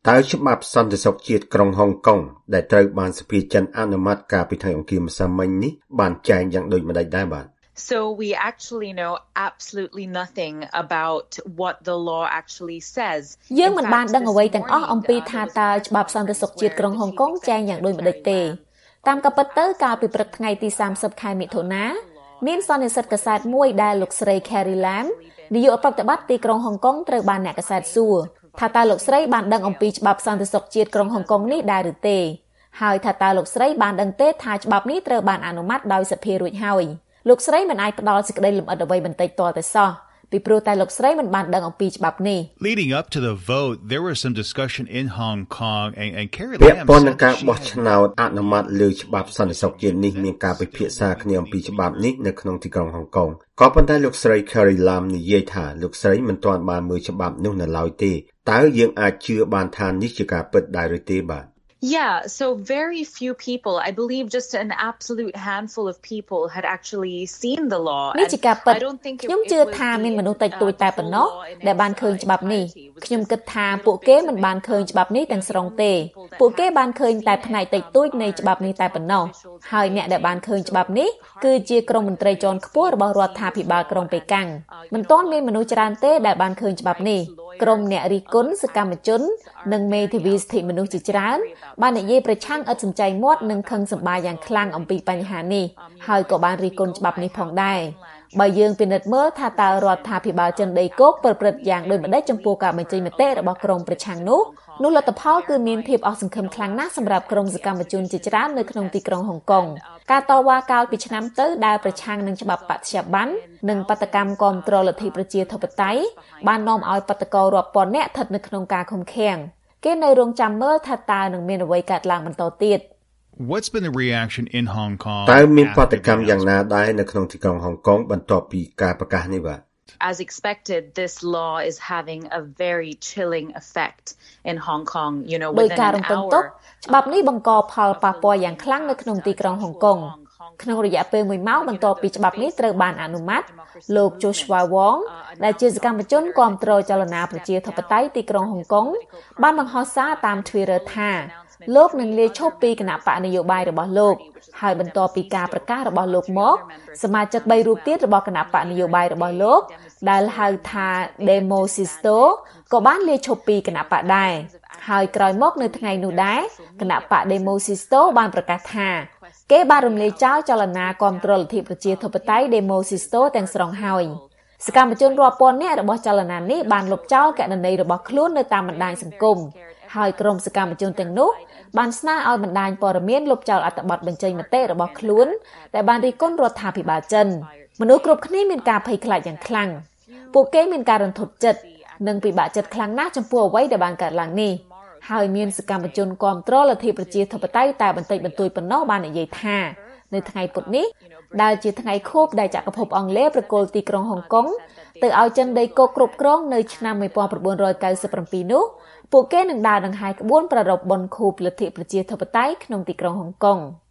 តើច្បាប់សន្តិសុខជាតិក្រុងហុងកុងដែលត្រូវបានសភាចិនអនុម័តកាលពីថ្ងៃអង្គារម្សិលមិញនេះបានចែងយ៉ាងដូចម្តេចដែរបាទ So we actually know absolutely nothing about what the law actually says. យើងមិនបានដឹងអ្វីទាំងអស់អំពីថាតើច្បាប់សន្តិសុខជាតិក្រុងហុងកុងចែងយ៉ាងដូចម្តេចទេតាមការពិតទៅកាលពីព្រឹកថ្ងៃទី30ខែមិថុនាមានសន្និសីទកាសែតមួយដែលលោកស្រី Carrie Lam នាយកប្រតិបត្តិទីក្រុងហុងកុងត្រូវបានអ្នកកាសែតសួរថាតើលោកស្រីបានដឹងអំពីច្បាប់សន្តិសុខជាតិក្រុងហុងកុងនេះដែរឬទេហើយថាតើលោកស្រីបានដឹងទេថាច្បាប់នេះត្រូវបានអនុម័តដោយសភារួចហើយលោកស្រីមិនអាចផ្ដល់សេចក្តីលម្អិតអ្វីបន្តិចទាល់តែសោះពីព្រោះតែលោកស្រីមិនបានដឹងអំពីច្បាប់នេះ Leading up to the vote there was some discussion in Hong Kong and Carrie Lam ពាក់ព័ន្ធនឹងការបោះឆ្នោតអនុម័តលើច្បាប់សន្តិសុខជាតិនេះមានការពិភាក្សាគ្នាអំពីច្បាប់នេះនៅក្នុងទីក្រុងហុងកុងក៏ប៉ុន្តែលោកស្រី Carrie Lam និយាយថាលោកស្រីមិនទាន់បានមើលច្បាប់នោះនៅឡើយទេតើយើងអាចជឿបានថានេះជាការពិតដែរឬទេបាទ Yeah, so very few people, I believe just an absolute handful of people had actually seen the law. នេះជាការពិតខ្ញុំជឿថាមានមនុស្សតិចតួចតែប៉ុណ្ណោះដែលបានឃើញច្បាប់នេះខ្ញុំគិតថាពួកគេមិនបានឃើញច្បាប់នេះទាំងស្រុងទេពួកគេបានឃើញតែផ្នែកតិចតួចនៃច្បាប់នេះតែប៉ុណ្ណោះហើយអ្នកដែលបានឃើញច្បាប់នេះគឺជាក្រុមមន្ត្រីជាន់ខ្ពស់របស់រដ្ឋាភិបាលក្រុងប៉េកាំងមិនទាន់មានមនុស្សច្រើនទេដែលបានឃើញច្បាប់នេះក្រុមអ្នករិះគន់សកម្មជននិងមេធាវីសិទ្ធិមនុស្សជាច្រើនបាននិយាយប្រឆាំងឥតសំចៃមាត់និងខឹងសម្បារយ៉ាងខ្លាំងអំពីបញ្ហានេះហើយក៏បានរិះគន់ច្បាប់នេះផងដែរបើយើងពិនិត្យមើលថាតើរដ្ឋាភិបាលចិនដីគោកប្រព្រឹត្តយ៉ាងដូចម្តេចចំពោះការបញ្ចេញមតិរបស់ក្រុមប្រឆាំងនោះលទ្ធផលគឺមានភាពអស់សង្ឃឹមខ្លាំងណាស់សម្រាប់ក្រុមសកម្មជនជាច្រើននៅក្នុងទីក្រុងហុងកុងការតវ៉ាកាលពីឆ្នាំទៅដែលប្រឆាំងនឹងច្បាប់បច្ឆាប័ននិងបដកម្មគាំទ្រលទ្ធិប្រជាធិបតេយ្យបាននាំឲ្យបដកររាប់ពាន់នាក់ស្ថិតនៅក្នុងការឃុំឃាំងគេនៅរងចាំមើលថាតើនឹងមានអ្វីកើតឡើងបន្តទៀត What's been the reaction in Hong Kong តើមានបដកម្មយ៉ាងណាដែរនៅក្នុងទីក្រុងហុងកុងបន្ទាប់ពីការប្រកាសនេះបាទ As expected, this law is having a very chilling effect in Hong Kong, you know, within an hour. ច្បាប់នេះបង្កផលប៉ះពាល់យ៉ាងខ្លាំងនៅក្នុងទីក្រុងហុងកុងក្នុងរយៈពេល1ម៉ោងបន្ទាប់ពីច្បាប់នេះត្រូវបានអនុម័តលោក Joshua Wong ដែលជាសកម្មជនគាំទ្រចលនាប្រជាធិបតេយ្យទីក្រុងហុងកុងបានបង្ហោះសារតាម Twitter ថាលោកនឹងលាឈប់ពីគណៈបកនយោបាយរបស់លោកហើយបន្ទាប់ពីការប្រកាសរបស់លោកមកសមាជិក3រូបទៀតរបស់គណៈបកនយោបាយរបស់លោកដែលហៅថា Demo Sisto ក៏បានលាឈប់ពីគណៈបកដែរហើយក្រោយមកនៅថ្ងៃនោះដែរគណៈបក Demo Sisto បានប្រកាសថាគេបានរំលាយចោលចលនាគាំទ្រលទ្ធិប្រជាធិបតេយ្យ Demo Sisto ទាំងស្រុងហើយសកម្មជនរាប់ពាន់នាក់របស់ចលនានេះបានលុបចោលគណនីរបស់ខ្លួននៅតាមបណ្ដាញសង្គមហើយក្រុមសកម្មជនទាំងនោះបានស្នើឲ្យបណ្ដាញព័ត៌មានលុបចោលអត្ថបទបញ្ចេញមតិរបស់ខ្លួនដែលបានរិះគន់រដ្ឋាភិបាលចិនមនុស្សគ្រប់គ្នាមានការភ័យខ្លាចយ៉ាងខ្លាំងពួកគេមានការរន្ធត់ចិត្តនិងពិបាកចិត្តខ្លាំងណាស់ចំពោះអ្វីដែលបានកើតឡើងនេះហើយមានសកម្មជនគាំទ្រលទ្ធិប្រជាធិបតេយ្យតែបន្តិចបន្តួចប៉ុណ្ណោះបាននិយាយថានៅថ្ងៃពុធនេះដែលជាថ្ងៃខួបដែលចក្រភពអង់គ្លេសប្រគល់ទីក្រុងហុងកុងទៅឲ្យចិនដីគោកគ្រប់គ្រងនៅឆ្នាំ1997នោះពួកគេនឹងដើរដង្ហែក្បួនប្រារព្ធបុណ្យខួបលទ្ធិប្រជាធិបតេយ្យក្នុងទីក្រុងហុងកុង